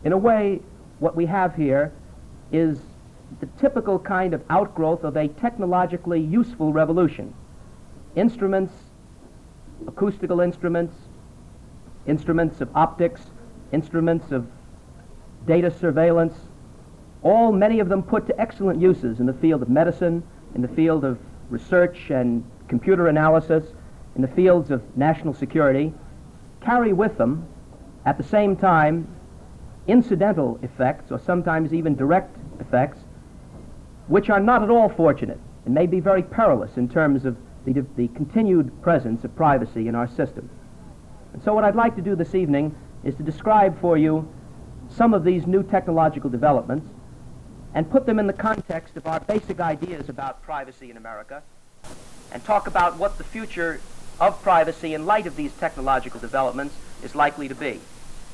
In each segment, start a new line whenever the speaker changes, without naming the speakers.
In a way, what we have here is the typical kind of outgrowth of a technologically useful revolution. Instruments, acoustical instruments, instruments of optics, instruments of data surveillance, many of them put to excellent uses in the field of medicine, in the field of research and computer analysis, in the fields of national security, carry with them, at the same time, incidental effects, or sometimes even direct effects, which are not at all fortunate and may be very perilous in terms of the continued presence of privacy in our system. And so what I'd like to do this evening is to describe for you some of these new technological developments and put them in the context of our basic ideas about privacy in America, and talk about what the future of privacy in light of these technological developments is likely to be.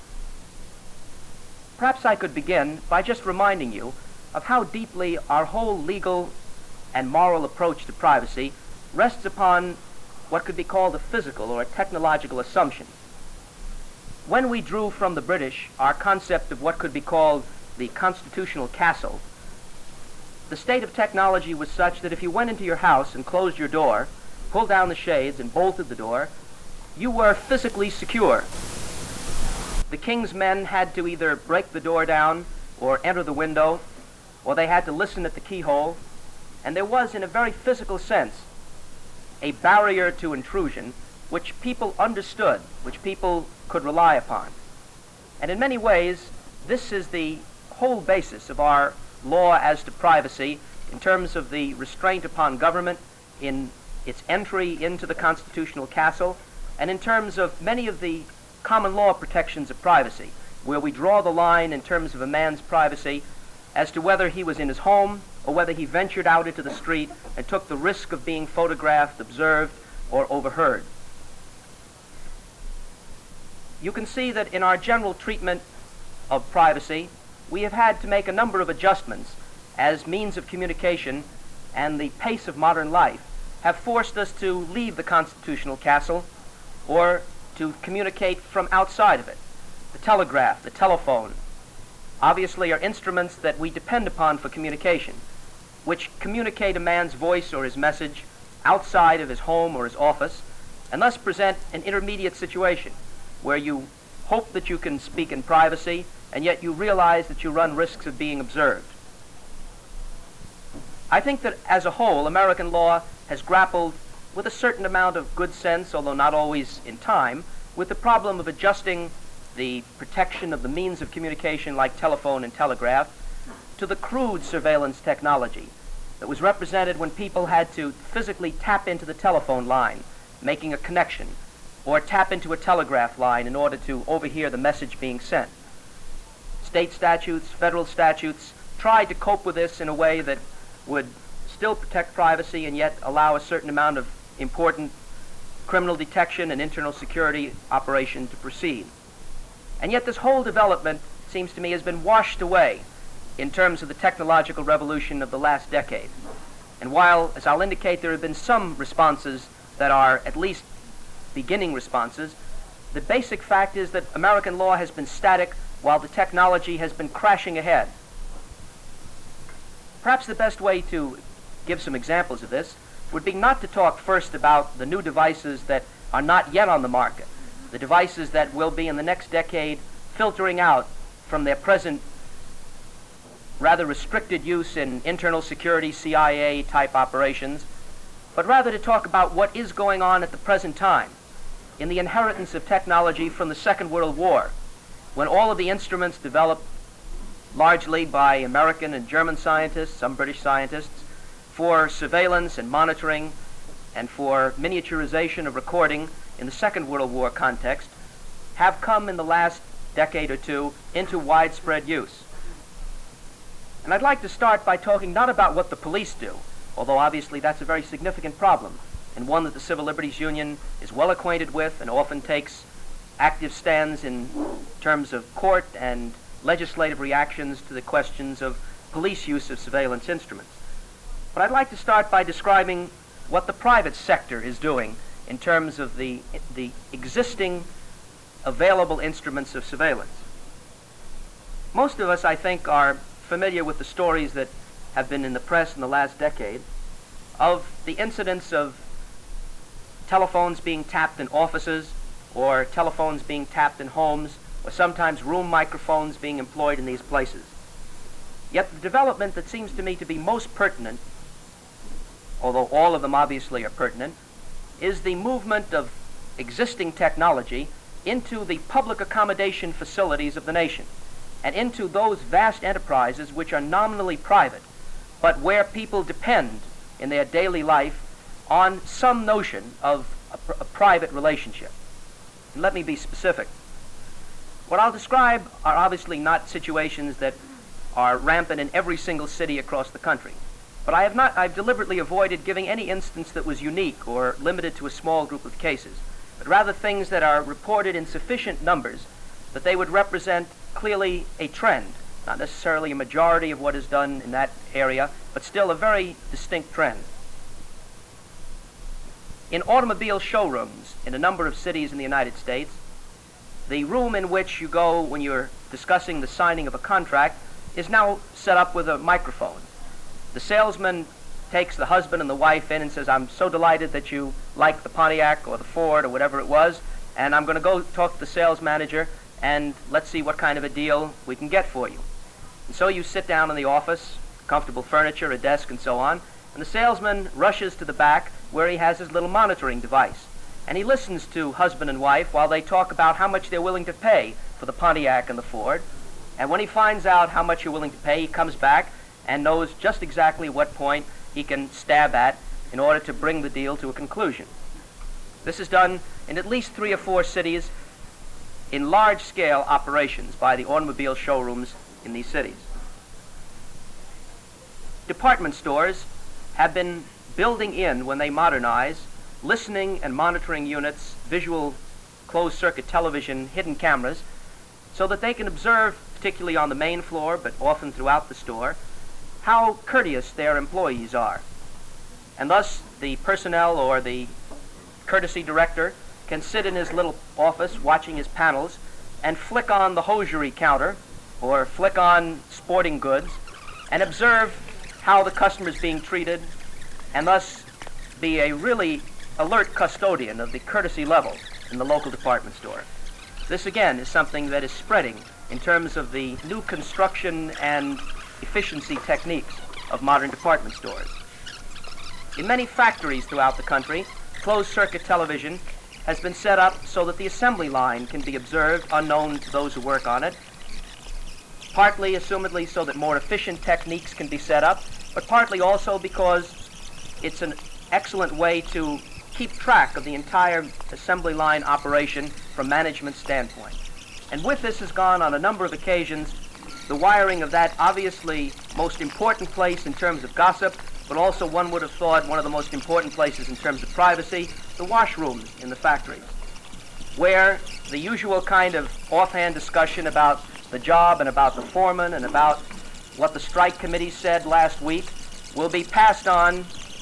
Perhaps I could begin by just reminding you of how deeply our whole legal and moral approach to privacy rests upon what could be called a physical or a technological assumption. When we drew from the British our concept of what could be called the constitutional castle, the state of technology was such that if you went into your house and closed your door, pulled down the shades and bolted the door, you were physically secure. The king's men had to either break the door down or enter the window, or they had to listen at the keyhole, and there was, in a very physical sense, a barrier to intrusion which people understood, which people could rely upon. And in many ways, this is the whole basis of our law as to privacy in terms of the restraint upon government in its entry into the constitutional castle, and in terms of many of the common law protections of privacy, where we draw the line in terms of a man's privacy as to whether he was in his home or whether he ventured out into the street and took the risk of being photographed, observed, or overheard. You can see that in our general treatment of privacy, we have had to make a number of adjustments as means of communication and the pace of modern life have forced us to leave the constitutional castle or to communicate from outside of it. The telegraph, the telephone, obviously are instruments that we depend upon for communication, which communicate a man's voice or his message outside of his home or his office, and thus present an intermediate situation where you hope that you can speak in privacy, and yet you realize that you run risks of being observed. I think that as a whole, American law has grappled with a certain amount of good sense, although not always in time, with the problem of adjusting the protection of the means of communication like telephone and telegraph to the crude surveillance technology that was represented when people had to physically tap into the telephone line, making a connection, or tap into a telegraph line in order to overhear the message being sent. State statutes, federal statutes tried to cope with this in a way that would still protect privacy and yet allow a certain amount of important criminal detection and internal security operation to proceed. And yet this whole development, it seems to me, has been washed away in terms of the technological revolution of the last decade. And while, as I'll indicate, there have been some responses that are at least beginning responses, the basic fact is that American law has been static while the technology has been crashing ahead. Perhaps the best way to give some examples of this would be not to talk first about the new devices that are not yet on the market, the devices that will be in the next decade filtering out from their present rather restricted use in internal security, CIA-type operations, but rather to talk about what is going on at the present time in the inheritance of technology from the Second World War, when all of the instruments developed largely by American and German scientists, some British scientists, for surveillance and monitoring and for miniaturization of recording in the Second World War context, have come in the last decade or two into widespread use. And I'd like to start by talking not about what the police do, although obviously that's a very significant problem, and one that the Civil Liberties Union is well acquainted with and often takes active stands in terms of court and legislative reactions to the questions of police use of surveillance instruments. But I'd like to start by describing what the private sector is doing in terms of the existing available instruments of surveillance. Most of us, I think, are familiar with the stories that have been in the press in the last decade of the incidents of telephones being tapped in offices, or telephones being tapped in homes, or sometimes room microphones being employed in these places. Yet the development that seems to me to be most pertinent, although all of them obviously are pertinent, is the movement of existing technology into the public accommodation facilities of the nation, and into those vast enterprises which are nominally private, but where people depend in their daily life on some notion of a private relationship. And let me be specific. What I'll describe are obviously not situations that are rampant in every single city across the country. But I've deliberately avoided giving any instance that was unique or limited to a small group of cases, but rather things that are reported in sufficient numbers that they would represent clearly a trend, not necessarily a majority of what is done in that area, but still a very distinct trend. In automobile showrooms in a number of cities in the United States, the room in which you go when you're discussing the signing of a contract is now set up with a microphone. The salesman takes the husband and the wife in and says, "I'm so delighted that you like the Pontiac or the Ford or whatever it was, and I'm going to go talk to the sales manager and let's see what kind of a deal we can get for you." And so you sit down in the office, comfortable furniture, a desk, and so on, and the salesman rushes to the back where he has his little monitoring device. And he listens to husband and wife while they talk about how much they're willing to pay for the Pontiac and the Ford. And when he finds out how much you're willing to pay, he comes back and knows just exactly what point he can stab at in order to bring the deal to a conclusion. This is done in at least 3 or 4 cities in large-scale operations by the automobile showrooms in these cities. Department stores have been building in, when they modernize, listening and monitoring units, visual closed-circuit television, hidden cameras, so that they can observe, particularly on the main floor, but often throughout the store, how courteous their employees are. And thus, the personnel or the courtesy director can sit in his little office watching his panels and flick on the hosiery counter or flick on sporting goods and observe how the customer is being treated, and thus be a really alert custodian of the courtesy level in the local department store. This, again, is something that is spreading in terms of the new construction and efficiency techniques of modern department stores. In many factories throughout the country, closed-circuit television has been set up so that the assembly line can be observed unknown to those who work on it, partly, assumedly, so that more efficient techniques can be set up, but partly also because it's an excellent way to keep track of the entire assembly line operation from management's standpoint. And with this has gone, on a number of occasions, the wiring of that obviously most important place in terms of gossip, but also one would have thought one of the most important places in terms of privacy, the washrooms in the factories, where the usual kind of offhand discussion about the job and about the foreman and about what the strike committee said last week will be passed on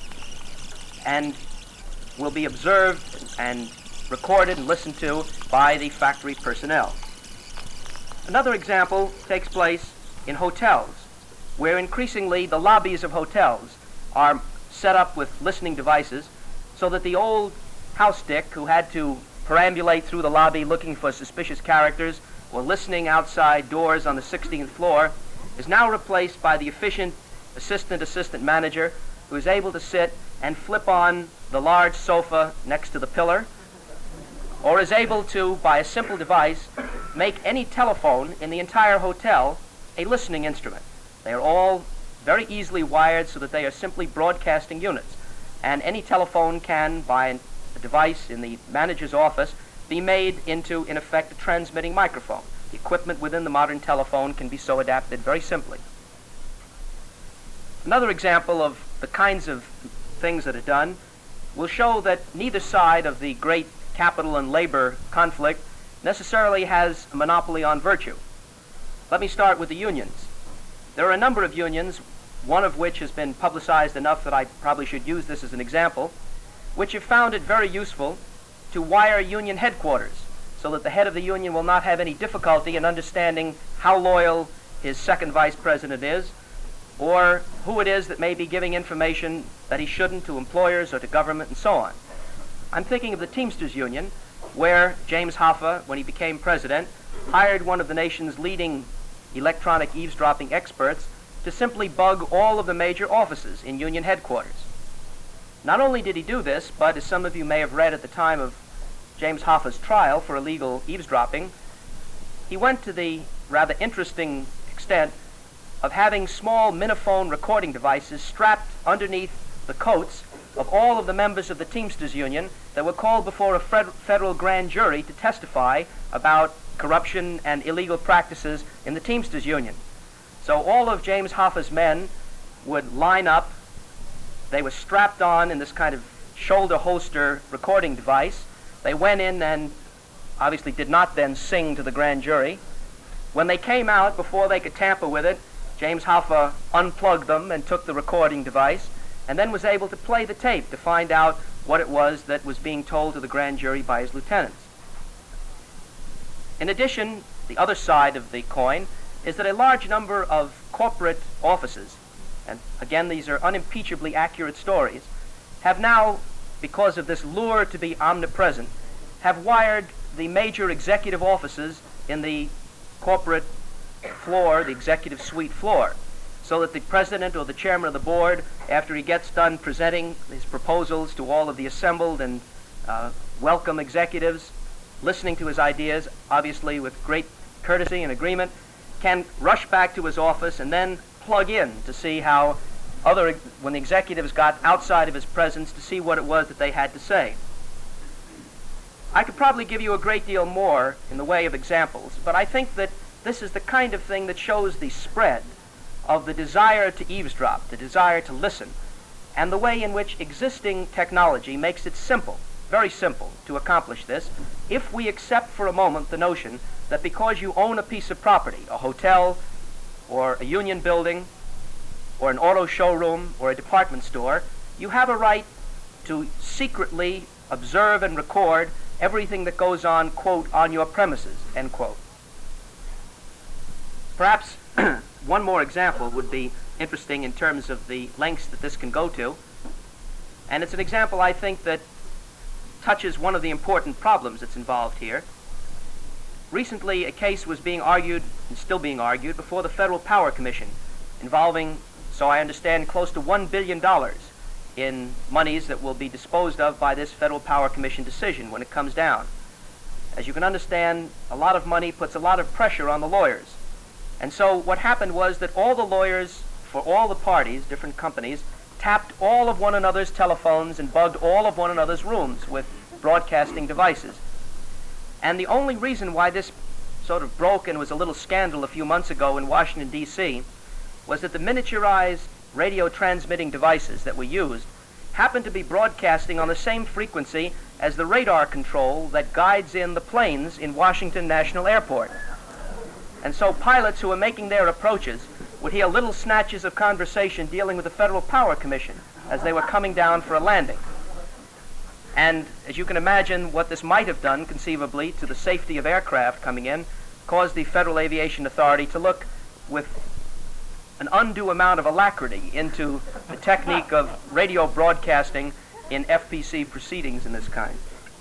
and will be observed and recorded and listened to by the factory personnel. Another example takes place in hotels, where increasingly the lobbies of hotels are set up with listening devices so that the old house dick who had to perambulate through the lobby looking for suspicious characters or listening outside doors on the 16th floor is now replaced by the efficient assistant manager who is able to sit and flip on the large sofa next to the pillar, or is able to, by a simple device, make any telephone in the entire hotel a listening instrument. They are all very easily wired so that they are simply broadcasting units. And any telephone can, by a device in the manager's office, be made into, in effect, a transmitting microphone. The equipment within the modern telephone can be so adapted very simply. Another example of the kinds of things that are done will show that neither side of the great capital and labor conflict necessarily has a monopoly on virtue. Let me start with the unions. There are a number of unions, one of which has been publicized enough that I probably should use this as an example, which have found it very useful to wire union headquarters so that the head of the union will not have any difficulty in understanding how loyal his second vice president is, or who it is that may be giving information that he shouldn't to employers or to government and so on. I'm thinking of the Teamsters Union, where James Hoffa, when he became president, hired one of the nation's leading electronic eavesdropping experts to simply bug all of the major offices in union headquarters. Not only did he do this, but as some of you may have read at the time of James Hoffa's trial for illegal eavesdropping, he went to the rather interesting extent of having small miniphone recording devices strapped underneath the coats of all of the members of the Teamsters Union that were called before a federal grand jury to testify about corruption and illegal practices in the Teamsters Union. So all of James Hoffa's men would line up. They were strapped on in this kind of shoulder holster recording device. They went in and obviously did not then sing to the grand jury. When they came out, before they could tamper with it, James Hoffa unplugged them and took the recording device, and then was able to play the tape to find out what it was that was being told to the grand jury by his lieutenants. In addition, the other side of the coin is that a large number of corporate offices, and again these are unimpeachably accurate stories, have now, because of this lure to be omnipresent, have wired the major executive offices in the corporate floor, the executive suite floor, so that the president or the chairman of the board, after he gets done presenting his proposals to all of the assembled and welcome executives, listening to his ideas, obviously with great courtesy and agreement, can rush back to his office and then plug in to see how when the executives got outside of his presence, to see what it was that they had to say. I could probably give you a great deal more in the way of examples, but I think that this is the kind of thing that shows the spread of the desire to eavesdrop, the desire to listen, and the way in which existing technology makes it simple, very simple, to accomplish this, if we accept for a moment the notion that because you own a piece of property, a hotel, or a union building, or an auto showroom, or a department store, you have a right to secretly observe and record everything that goes on, quote, on your premises, end quote. Perhaps one more example would be interesting in terms of the lengths that this can go to, and it's an example, I think, that touches one of the important problems that's involved here. Recently, a case was being argued, and still being argued, before the Federal Power Commission, involving, so I understand, close to $1 billion in monies that will be disposed of by this Federal Power Commission decision when it comes down. As you can understand, a lot of money puts a lot of pressure on the lawyers. And so what happened was that all the lawyers for all the parties, different companies, tapped all of one another's telephones and bugged all of one another's rooms with broadcasting devices. And the only reason why this sort of broke and was a little scandal a few months ago in Washington, D.C., was that the miniaturized radio transmitting devices that were used happened to be broadcasting on the same frequency as the radar control that guides in the planes in Washington National Airport. And so pilots who were making their approaches would hear little snatches of conversation dealing with the Federal Power Commission as they were coming down for a landing. And as you can imagine, what this might have done, conceivably, to the safety of aircraft coming in, caused the Federal Aviation Authority to look with an undue amount of alacrity into the technique of radio broadcasting in FPC proceedings in this kind.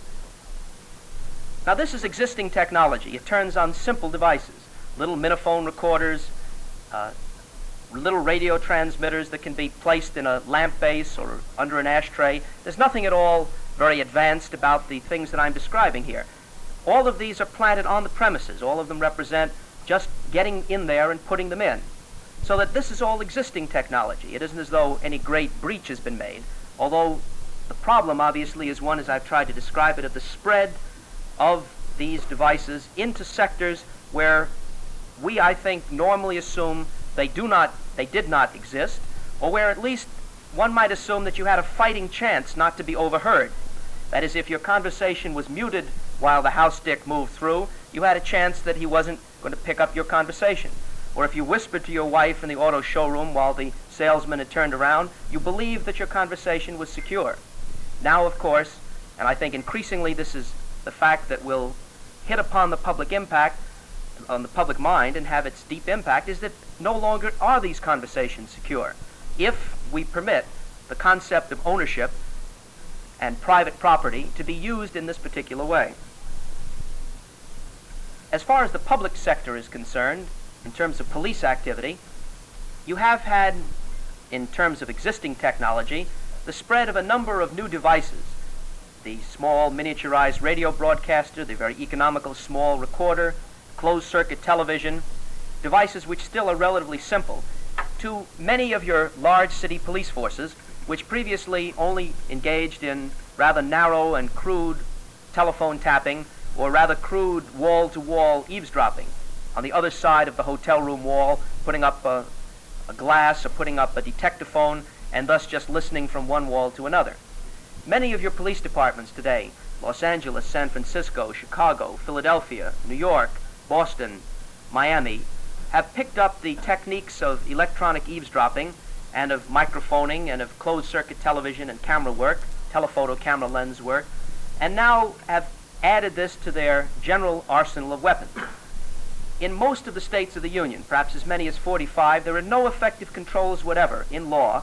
Now, this is existing technology. It turns on simple devices, little miniphone recorders, little radio transmitters that can be placed in a lamp base or under an ashtray. There's nothing at all very advanced about the things that I'm describing here. All of these are planted on the premises. All of them represent just getting in there and putting them in. So that this is all existing technology. It isn't as though any great breach has been made, although the problem obviously is one, as I've tried to describe it, of the spread of these devices into sectors where we, I think, normally assume they did not exist, or where at least one might assume that you had a fighting chance not to be overheard. That is, if your conversation was muted while the house dick moved through, you had a chance that he wasn't going to pick up your conversation. Or if you whispered to your wife in the auto showroom while the salesman had turned around, you believed that your conversation was secure. Now, of course, and I think increasingly this is the fact that will hit upon the public impact, on the public mind, and have its deep impact is that no longer are these conversations secure. If we permit the concept of ownership and private property to be used in this particular way. As far as the public sector is concerned, in terms of police activity, you have had, in terms of existing technology, the spread of a number of new devices. The small miniaturized radio broadcaster, the very economical small recorder, closed-circuit television, devices which still are relatively simple. To many of your large city police forces, which previously only engaged in rather narrow and crude telephone tapping, or rather crude wall-to-wall eavesdropping on the other side of the hotel room wall, putting up a glass or putting up a detectaphone, and thus just listening from one wall to another. Many of your police departments today, Los Angeles, San Francisco, Chicago, Philadelphia, New York, Boston, Miami, have picked up the techniques of electronic eavesdropping and of microphoning and of closed-circuit television and camera work, telephoto camera lens work, and now have added this to their general arsenal of weapons. In most of the states of the Union, perhaps as many as 45, there are no effective controls whatever in law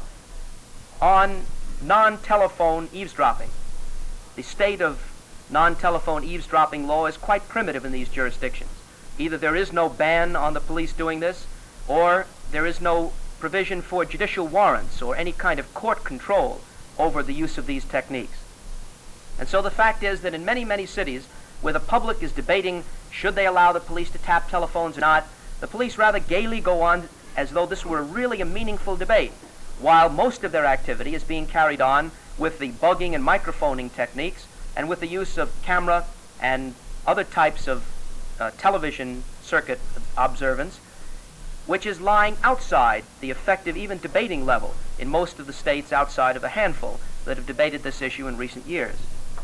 on non-telephone eavesdropping. The state of non-telephone eavesdropping law is quite primitive in these jurisdictions. Either there is no ban on the police doing this, or there is no provision for judicial warrants or any kind of court control over the use of these techniques. And so the fact is that in many, many cities where the public is debating should they allow the police to tap telephones or not, the police rather gaily go on as though this were really a meaningful debate, while most of their activity is being carried on with the bugging and microphoning techniques and with the use of camera and other types of television circuit observance, which is lying outside the effective, even debating level in most of the states outside of a handful that have debated this issue in recent years.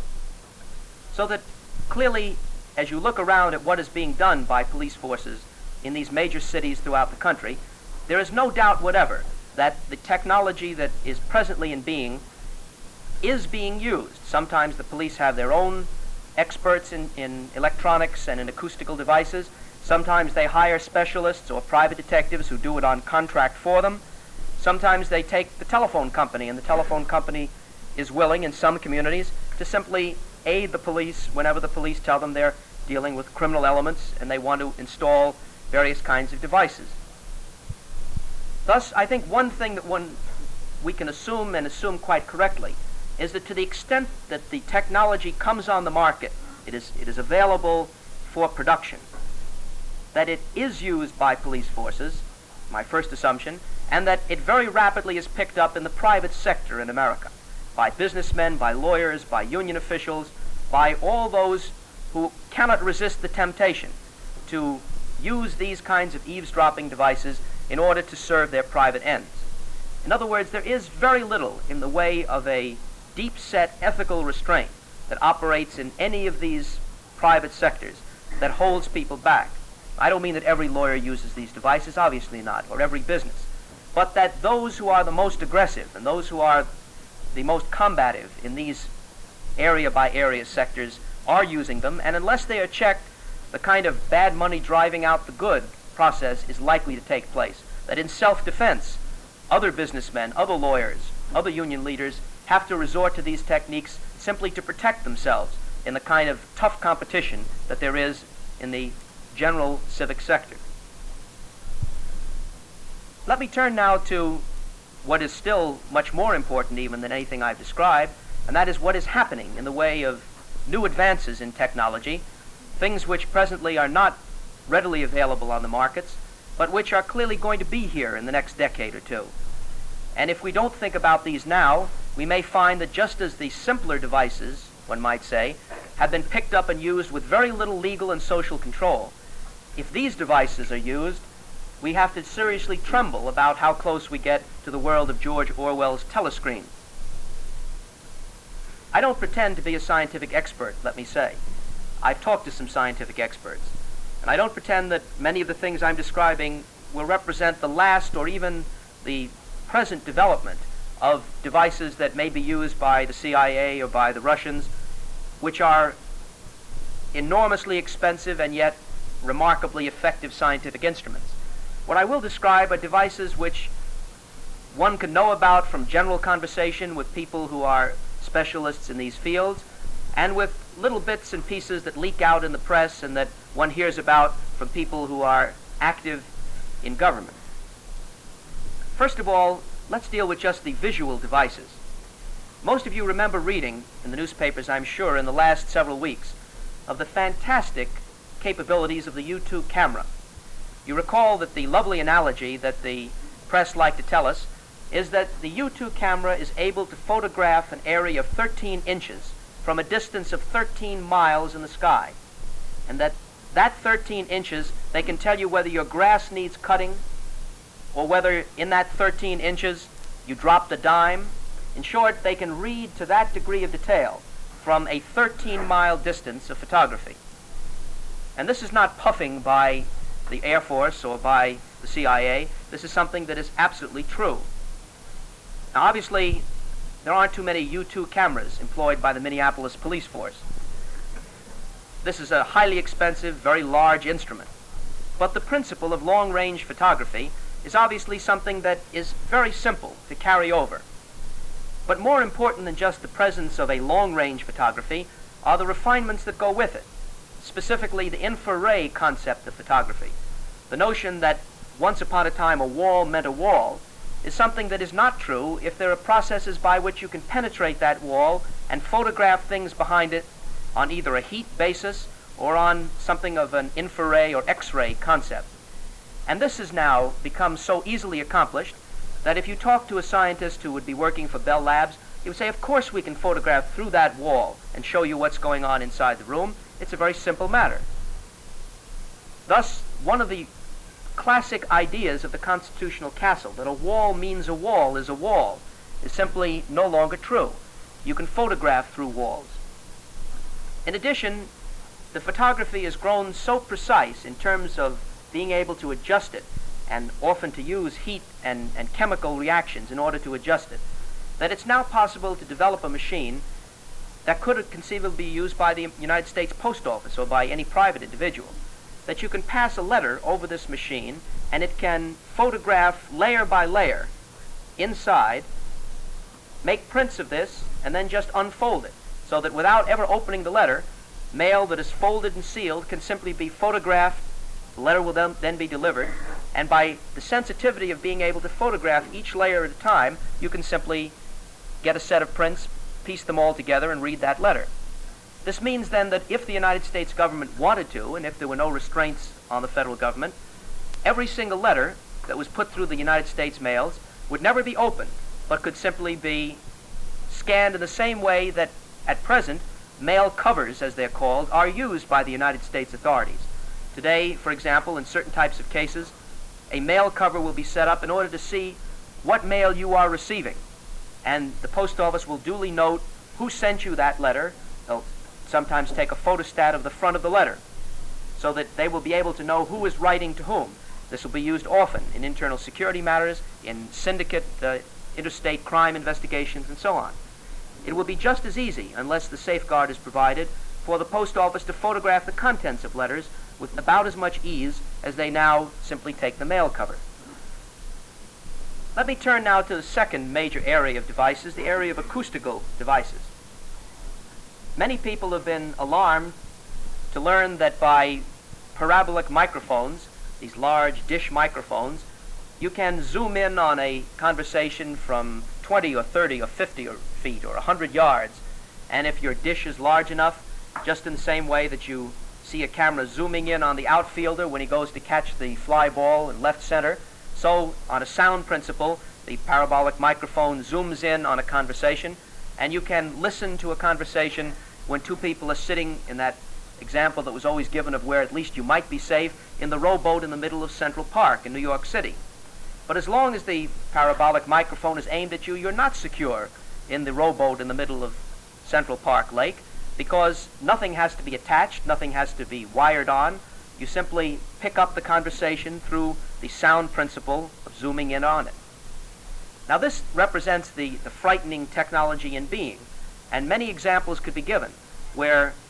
So that clearly, as you look around at what is being done by police forces in these major cities throughout the country, there is no doubt whatever that the technology that is presently in being is being used. Sometimes the police have their own experts in electronics and in acoustical devices. Sometimes they hire specialists or private detectives who do it on contract for them. Sometimes they take the telephone company, and the telephone company is willing in some communities to simply aid the police whenever the police tell them they're dealing with criminal elements and they want to install various kinds of devices. Thus, I think one thing that we can assume, and assume quite correctly, is that to the extent that the technology comes on the market, it is available for production, that it is used by police forces, my first assumption, and that it very rapidly is picked up in the private sector in America, by businessmen, by lawyers, by union officials, by all those who cannot resist the temptation to use these kinds of eavesdropping devices in order to serve their private ends. In other words, there is very little in the way of a deep-set ethical restraint that operates in any of these private sectors that holds people back. I don't mean that every lawyer uses these devices, obviously not, or every business, but that those who are the most aggressive and those who are the most combative in these area-by-area sectors are using them, and unless they are checked, the kind of bad money driving out the good process is likely to take place. That in self-defense, other businessmen, other lawyers, other union leaders have to resort to these techniques simply to protect themselves in the kind of tough competition that there is in the general civic sector. Let me turn now to what is still much more important even than anything I've described, and that is what is happening in the way of new advances in technology, things which presently are not readily available on the markets, but which are clearly going to be here in the next decade or two. And if we don't think about these now, we may find that just as the simpler devices, one might say, have been picked up and used with very little legal and social control, if these devices are used, we have to seriously tremble about how close we get to the world of George Orwell's telescreen. I don't pretend to be a scientific expert, let me say. I've talked to some scientific experts, and I don't pretend that many of the things I'm describing will represent the last or even the present development of devices that may be used by the CIA or by the Russians, which are enormously expensive and yet remarkably effective scientific instruments. What I will describe are devices which one can know about from general conversation with people who are specialists in these fields, and with little bits and pieces that leak out in the press and that one hears about from people who are active in government. First of all, let's deal with just the visual devices. Most of you remember reading in the newspapers, I'm sure, in the last several weeks of the fantastic capabilities of the U2 camera. You recall that the lovely analogy that the press like to tell us is that the U2 camera is able to photograph an area of 13 inches from a distance of 13 miles in the sky. And that 13 inches, they can tell you whether your grass needs cutting or whether in that 13 inches you dropped a dime. In short, they can read to that degree of detail from a 13-mile distance of photography. And this is not puffing by the Air Force or by the CIA. This is something that is absolutely true. Now, obviously, there aren't too many U2 cameras employed by the Minneapolis police force. This is a highly expensive, very large instrument. But the principle of long-range photography is obviously something that is very simple to carry over. But more important than just the presence of a long-range photography are the refinements that go with it, specifically the infrared concept of photography. The notion that once upon a time a wall meant a wall is something that is not true if there are processes by which you can penetrate that wall and photograph things behind it on either a heat basis or on something of an infrared or X-ray concept. And this has now become so easily accomplished that if you talk to a scientist who would be working for Bell Labs, he would say, of course we can photograph through that wall and show you what's going on inside the room. It's a very simple matter. Thus, one of the classic ideas of the constitutional castle, that a wall means a wall, is simply no longer true. You can photograph through walls. In addition, the photography has grown so precise in terms of being able to adjust it, and often to use heat and chemical reactions in order to adjust it, that it's now possible to develop a machine that could conceivably be used by the United States Post Office or by any private individual, that you can pass a letter over this machine and it can photograph layer by layer inside, make prints of this, and then just unfold it, so that without ever opening the letter, mail that is folded and sealed can simply be photographed. The letter will then be delivered, and by the sensitivity of being able to photograph each layer at a time, you can simply get a set of prints, piece them all together, and read that letter. This means then that if the United States government wanted to, and if there were no restraints on the federal government, every single letter that was put through the United States mails would never be opened, but could simply be scanned in the same way that at present mail covers, as they're called, are used by the United States authorities. Today, for example, in certain types of cases, a mail cover will be set up in order to see what mail you are receiving. And the post office will duly note who sent you that letter. They'll sometimes take a photostat of the front of the letter so that they will be able to know who is writing to whom. This will be used often in internal security matters, in syndicate, interstate crime investigations, and so on. It will be just as easy, unless the safeguard is provided, for the post office to photograph the contents of letters with about as much ease as they now simply take the mail cover. Let me turn now to the second major area of devices, the area of acoustical devices. Many people have been alarmed to learn that by parabolic microphones, these large dish microphones, you can zoom in on a conversation from 20 or 30 or 50 feet or 100 yards, and if your dish is large enough, just in the same way that you see a camera zooming in on the outfielder when he goes to catch the fly ball in left center, so on a sound principle, the parabolic microphone zooms in on a conversation, and you can listen to a conversation when two people are sitting in that example that was always given of where at least you might be safe, in the rowboat in the middle of Central Park in New York City. But as long as the parabolic microphone is aimed at you, you're not secure in the rowboat in the middle of Central Park Lake, because nothing has to be attached, nothing has to be wired on. You simply pick up the conversation through the sound principle of zooming in on it. Now this represents the frightening technology in being, and many examples could be given where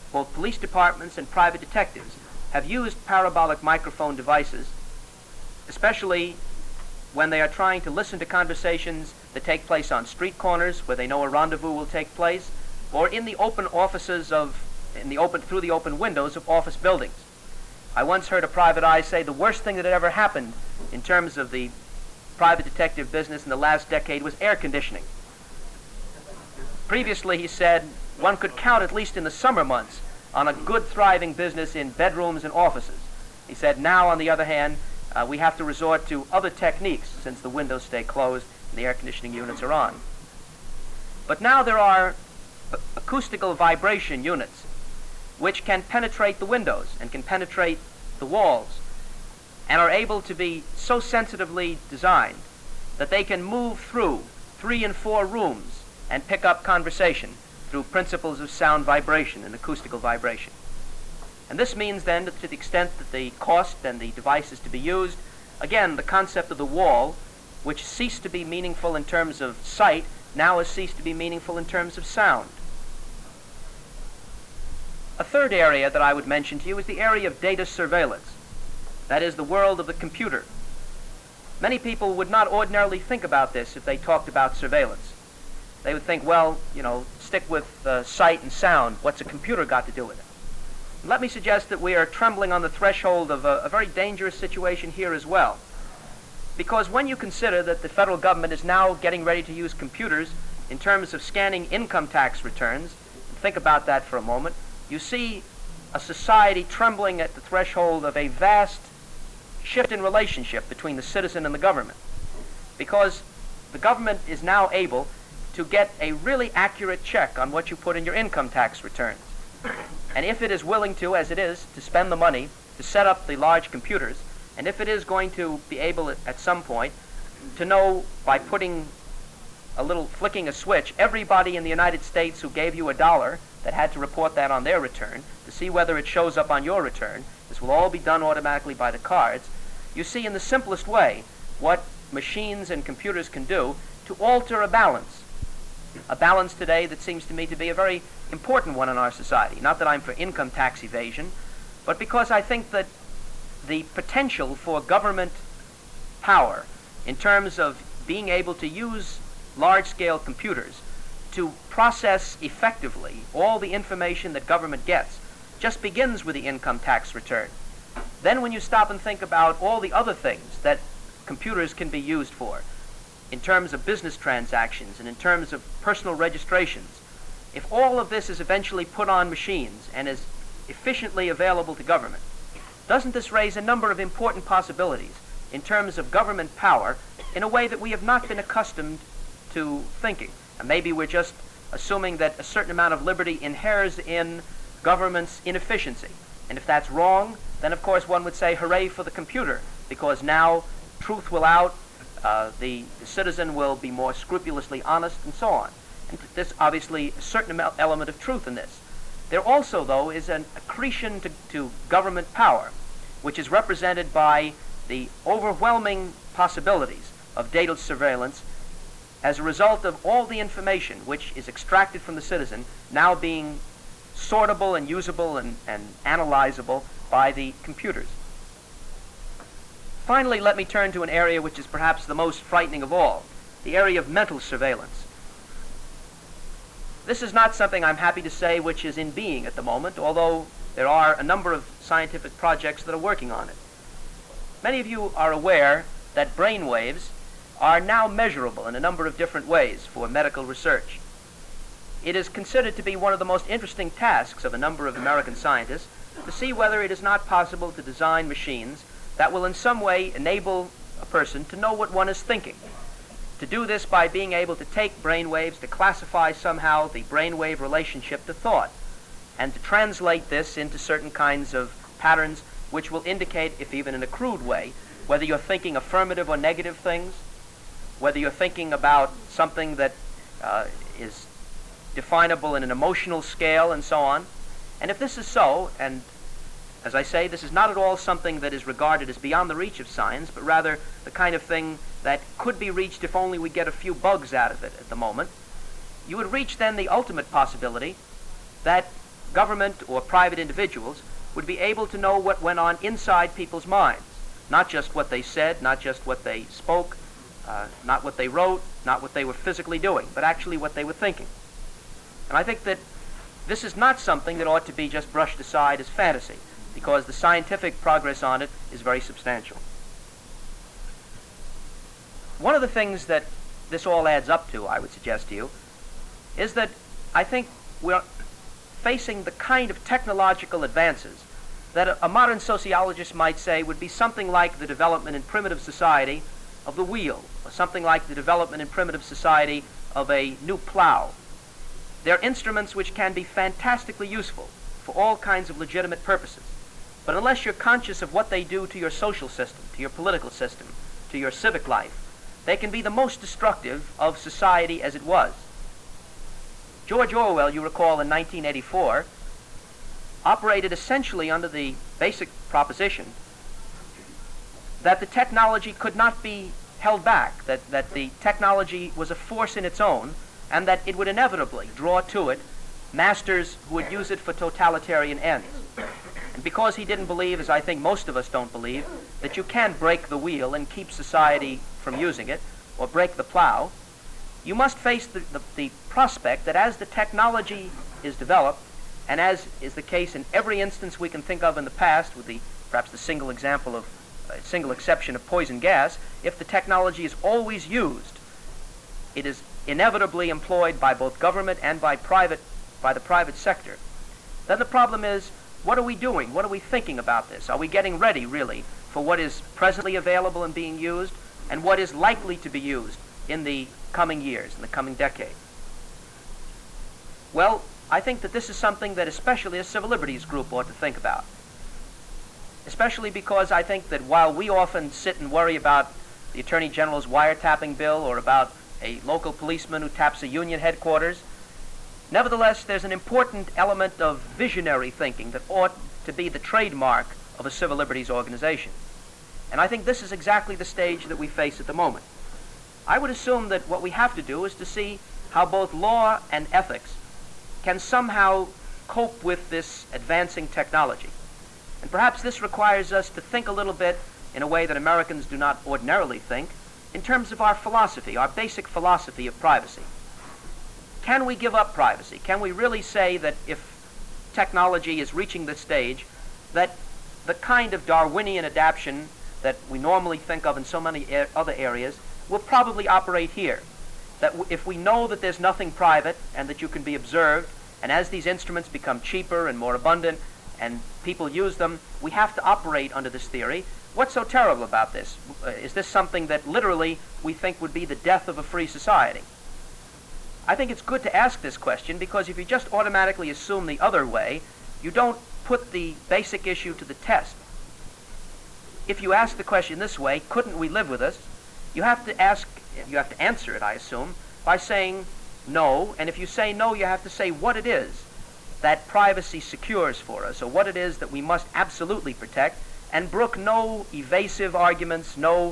both police departments and private detectives have used parabolic microphone devices, especially when they are trying to listen to conversations that take place on street corners where they know a rendezvous will take place, or in the open offices through the open windows of office buildings. I once heard a private eye say the worst thing that had ever happened in terms of the private detective business in the last decade was air conditioning. Previously, he said, one could count, at least in the summer months, on a good thriving business in bedrooms and offices. He said, now, on the other hand, we have to resort to other techniques since the windows stay closed and the air conditioning units are on. But now there are acoustical vibration units which can penetrate the windows and can penetrate the walls and are able to be so sensitively designed that they can move through 3 and 4 rooms and pick up conversation through principles of sound vibration and acoustical vibration. And this means then that to the extent that the cost and the device is to be used, again, the concept of the wall, which ceased to be meaningful in terms of sight, now has ceased to be meaningful in terms of sound. A third area that I would mention to you is the area of data surveillance. That is the world of the computer. Many people would not ordinarily think about this if they talked about surveillance. They would think, well, stick with sight and sound. What's a computer got to do with it? Let me suggest that we are trembling on the threshold of a very dangerous situation here as well. Because when you consider that the federal government is now getting ready to use computers in terms of scanning income tax returns, think about that for a moment, you see a society trembling at the threshold of a vast shift in relationship between the citizen and the government. Because the government is now able to get a really accurate check on what you put in your income tax returns. And if it is willing to, as it is, to spend the money to set up the large computers, and if it is going to be able at some point to know by flicking a switch, everybody in the United States who gave you $1 that had to report that on their return, to see whether it shows up on your return, this will all be done automatically by the cards, you see in the simplest way what machines and computers can do to alter a balance. A balance today that seems to me to be a very important one in our society. Not that I'm for income tax evasion, but because I think that the potential for government power in terms of being able to use large-scale computers to process effectively all the information that government gets just begins with the income tax return. Then when you stop and think about all the other things that computers can be used for, in terms of business transactions and in terms of personal registrations, if all of this is eventually put on machines and is efficiently available to government, doesn't this raise a number of important possibilities in terms of government power in a way that we have not been accustomed to thinking? And maybe we're just assuming that a certain amount of liberty inheres in government's inefficiency. And if that's wrong, then of course one would say hooray for the computer, because now truth will out, the citizen will be more scrupulously honest, and so on. And there's obviously a certain element of truth in this. There also, though, is an accretion to government power, which is represented by the overwhelming possibilities of data surveillance as a result of all the information which is extracted from the citizen now being sortable and usable and analyzable by the computers. Finally, let me turn to an area which is perhaps the most frightening of all, the area of mental surveillance. This is not something I'm happy to say which is in being at the moment, although there are a number of scientific projects that are working on it. Many of you are aware that brain waves are now measurable in a number of different ways for medical research. It is considered to be one of the most interesting tasks of a number of American scientists to see whether it is not possible to design machines that will in some way enable a person to know what one is thinking. To do this by being able to take brain waves, to classify somehow the brainwave relationship to thought, and to translate this into certain kinds of patterns which will indicate, if even in a crude way, whether you're thinking affirmative or negative things, whether you're thinking about something that is definable in an emotional scale, and so on. And if this is so, and as I say, this is not at all something that is regarded as beyond the reach of science, but rather the kind of thing that could be reached if only we get a few bugs out of it at the moment, you would reach then the ultimate possibility that government or private individuals would be able to know what went on inside people's minds, not just what they said, not just what they spoke, not what they wrote, not what they were physically doing, but actually what they were thinking. And I think that this is not something that ought to be just brushed aside as fantasy, because the scientific progress on it is very substantial. One of the things that this all adds up to, I would suggest to you, is that I think we're facing the kind of technological advances that a modern sociologist might say would be something like the development in primitive society of the wheel, or something like the development in primitive society of a new plow. They're instruments which can be fantastically useful for all kinds of legitimate purposes. But unless you're conscious of what they do to your social system, to your political system, to your civic life, they can be the most destructive of society as it was. George Orwell, you recall, in 1984, operated essentially under the basic proposition that the technology could not be held back, that the technology was a force in its own, and that it would inevitably draw to it masters who would use it for totalitarian ends. And because he didn't believe, as I think most of us don't believe, that you can break the wheel and keep society from using it, or break the plow, you must face the prospect that as the technology is developed, and as is the case in every instance we can think of in the past, with perhaps the single exception of poison gas, if the technology is always used, it is inevitably employed by both government and by the private sector. Then the problem is, what are we doing? What are we thinking about this? Are we getting ready, really, for what is presently available and being used, and what is likely to be used in the coming years, in the coming decade? Well, I think that this is something that especially a civil liberties group ought to think about. Especially because I think that while we often sit and worry about the Attorney General's wiretapping bill or about a local policeman who taps a union headquarters, nevertheless, there's an important element of visionary thinking that ought to be the trademark of a civil liberties organization. And I think this is exactly the stage that we face at the moment. I would assume that what we have to do is to see how both law and ethics can somehow cope with this advancing technology. And perhaps this requires us to think a little bit in a way that Americans do not ordinarily think, in terms of our philosophy, our basic philosophy of privacy. Can we give up privacy? Can we really say that if technology is reaching this stage, that the kind of Darwinian adaptation that we normally think of in so many other areas will probably operate here? That if we know that there's nothing private and that you can be observed, and as these instruments become cheaper and more abundant and people use them, we have to operate under this theory. What's so terrible about this? Is this something that literally we think would be the death of a free society? I think it's good to ask this question, because if you just automatically assume the other way, you don't put the basic issue to the test. If you ask the question this way, couldn't we live with this? You have to answer it, I assume, by saying no, and if you say no, you have to say what it is that privacy secures for us, or what it is that we must absolutely protect, and brook no evasive arguments, no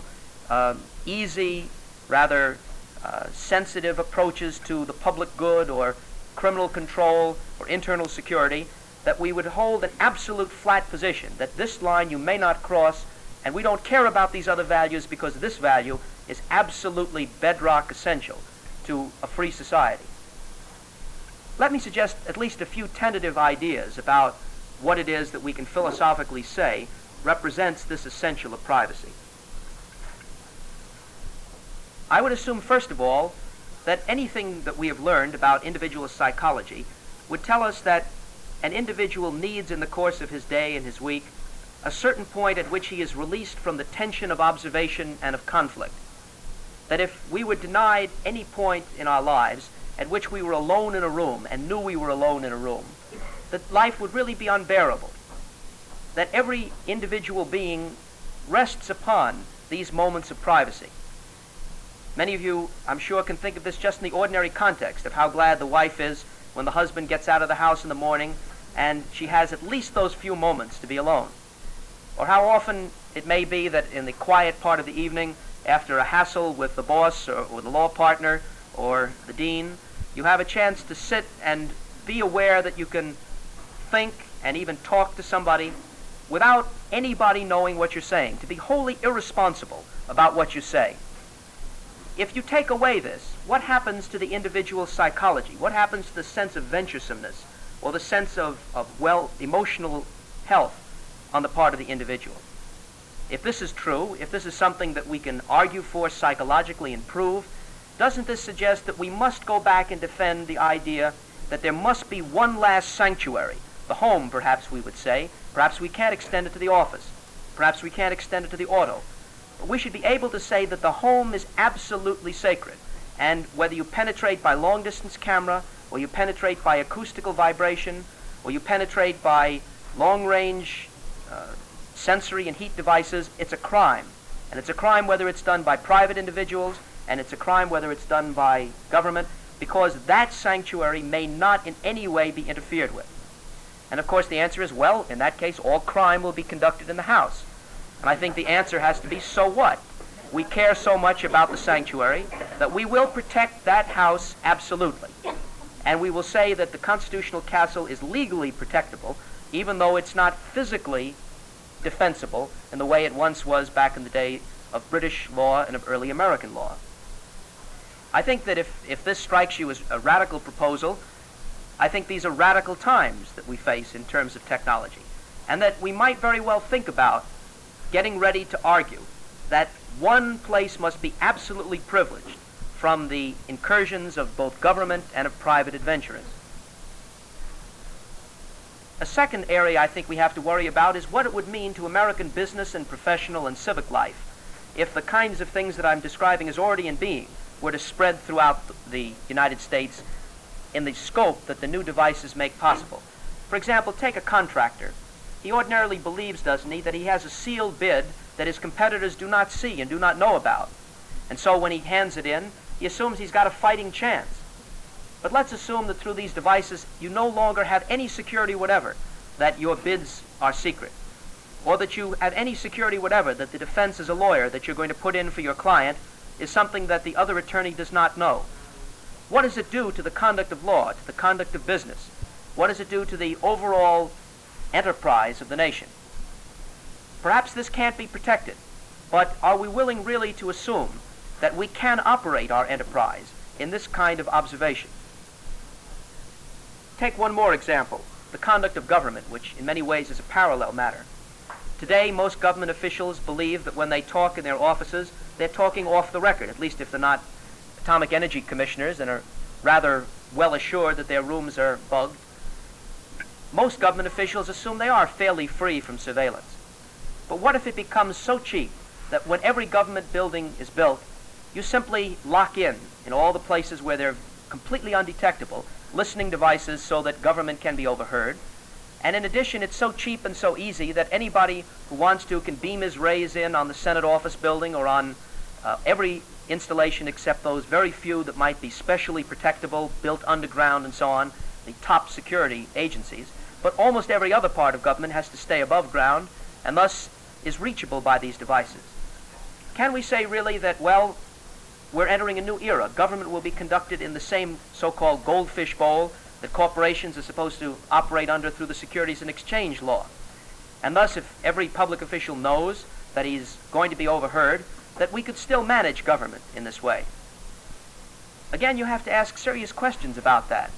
easy, rather sensitive approaches to the public good or criminal control or internal security, that we would hold an absolute flat position, that this line you may not cross, and we don't care about these other values because this value is absolutely bedrock essential to a free society. Let me suggest at least a few tentative ideas about what it is that we can philosophically say represents this essential of privacy. I would assume, first of all, that anything that we have learned about individual psychology would tell us that an individual needs in the course of his day and his week a certain point at which he is released from the tension of observation and of conflict. That if we were denied any point in our lives at which we were alone in a room and knew we were alone in a room, that life would really be unbearable. That every individual being rests upon these moments of privacy. Many of you, I'm sure, can think of this just in the ordinary context of how glad the wife is when the husband gets out of the house in the morning and she has at least those few moments to be alone. Or how often it may be that in the quiet part of the evening, after a hassle with the boss or the law partner or the dean, you have a chance to sit and be aware that you can think and even talk to somebody without anybody knowing what you're saying, to be wholly irresponsible about what you say. If you take away this, what happens to the individual's psychology? What happens to the sense of venturesomeness or the sense of emotional health on the part of the individual? If this is true, if this is something that we can argue for psychologically and prove, doesn't this suggest that we must go back and defend the idea that there must be one last sanctuary, the home, perhaps we would say? Perhaps we can't extend it to the office. Perhaps we can't extend it to the auto. But we should be able to say that the home is absolutely sacred, and whether you penetrate by long-distance camera, or you penetrate by acoustical vibration, or you penetrate by long-range sensory and heat devices, it's a crime. And it's a crime whether it's done by private individuals, and it's a crime whether it's done by government, because that sanctuary may not in any way be interfered with. And of course the answer is, well, in that case, all crime will be conducted in the house. And I think the answer has to be, so what? We care so much about the sanctuary that we will protect that house absolutely. And we will say that the constitutional castle is legally protectable, even though it's not physically defensible in the way it once was back in the day of British law and of early American law. I think that if this strikes you as a radical proposal, I think these are radical times that we face in terms of technology, and that we might very well think about getting ready to argue that one place must be absolutely privileged from the incursions of both government and of private adventurers. A second area I think we have to worry about is what it would mean to American business and professional and civic life if the kinds of things that I'm describing as already in being were to spread throughout the United States in the scope that the new devices make possible. For example, take a contractor. He ordinarily believes, doesn't he, that he has a sealed bid that his competitors do not see and do not know about. And so when he hands it in, he assumes he's got a fighting chance. But let's assume that through these devices you no longer have any security whatever that your bids are secret, or that you have any security whatever that the defense as a lawyer that you're going to put in for your client is something that the other attorney does not know. What does it do to the conduct of law, to the conduct of business? What does it do to the overall enterprise of the nation? Perhaps this can't be protected, but are we willing really to assume that we can operate our enterprise in this kind of observation? Take one more example, the conduct of government, which in many ways is a parallel matter. Today, most government officials believe that when they talk in their offices, they're talking off the record, at least if they're not atomic energy commissioners and are rather well assured that their rooms are bugged. Most government officials assume they are fairly free from surveillance. But what if it becomes so cheap that when every government building is built, you simply lock in all the places where they're completely undetectable, listening devices so that government can be overheard. And in addition, it's so cheap and so easy that anybody who wants to can beam his rays in on the Senate office building or on every installation except those very few that might be specially protectable, built underground and so on, the top security agencies. But almost every other part of government has to stay above ground and thus is reachable by these devices. Can we say really that, well, we're entering a new era? Government will be conducted in the same so-called goldfish bowl that corporations are supposed to operate under through the Securities and Exchange Law. And thus, if every public official knows that he's going to be overheard, that we could still manage government in this way. Again, you have to ask serious questions about that.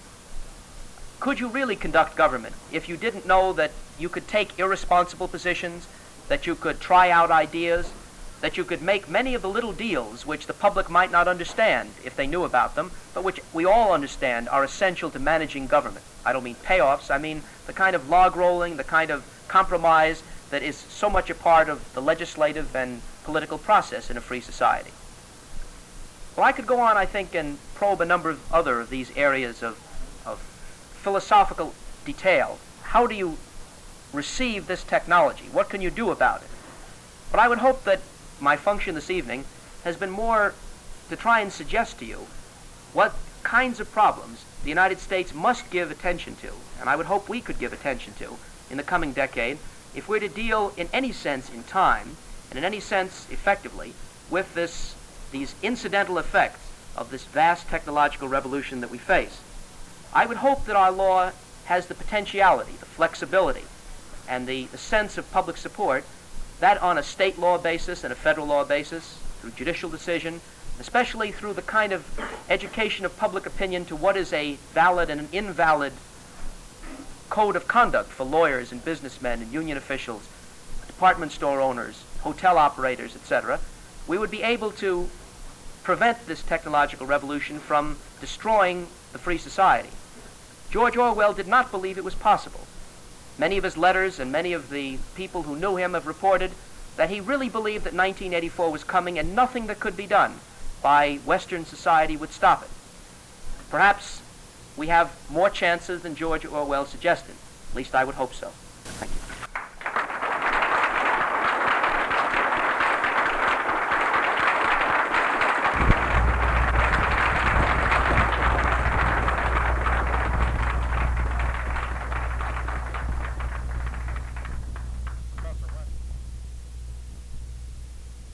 Could you really conduct government if you didn't know that you could take irresponsible positions, that you could try out ideas, that you could make many of the little deals which the public might not understand if they knew about them, but which we all understand are essential to managing government? I don't mean payoffs, I mean the kind of log rolling, the kind of compromise that is so much a part of the legislative and political process in a free society. Well, I could go on, I think, and probe a number of other of these areas of philosophical detail. How do you receive this technology? What can you do about it? But I would hope that my function this evening has been more to try and suggest to you what kinds of problems the United States must give attention to, and I would hope we could give attention to in the coming decade, if we're to deal in any sense in time, and in any sense effectively, with these incidental effects of this vast technological revolution that we face. I would hope that our law has the potentiality, the flexibility, and the sense of public support that on a state law basis and a federal law basis, through judicial decision, especially through the kind of education of public opinion to what is a valid and an invalid code of conduct for lawyers and businessmen and union officials, department store owners, hotel operators, etc., we would be able to prevent this technological revolution from destroying the free society. George Orwell did not believe it was possible. Many of his letters and many of the people who knew him have reported that he really believed that 1984 was coming and nothing that could be done by Western society would stop it. Perhaps we have more chances than George Orwell suggested. At least I would hope so. Thank you.